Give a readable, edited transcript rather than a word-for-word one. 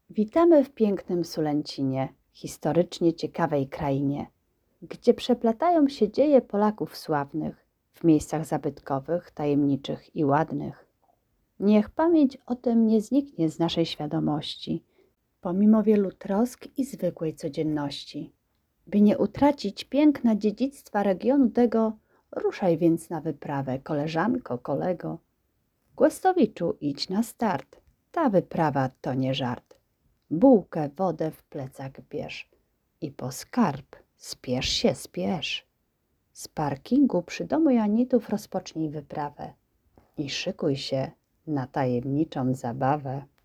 Witamy w pięknym Sulęcinie, historycznie ciekawej krainie, gdzie przeplatają się dzieje Polaków sławnych, w miejscach zabytkowych, tajemniczych i ładnych. Niech pamięć o tym nie zniknie z naszej świadomości, pomimo wielu trosk i zwykłej codzienności. By nie utracić piękna dziedzictwa regionu tego, ruszaj więc na wyprawę, koleżanko, kolego. Głestowiczu, idź na start, ta wyprawa to nie żart. Bułkę, wodę w plecak bierz i po skarb spiesz się, spiesz. Z parkingu przy domu Janitów rozpocznij wyprawę i szykuj się na tajemniczą zabawę.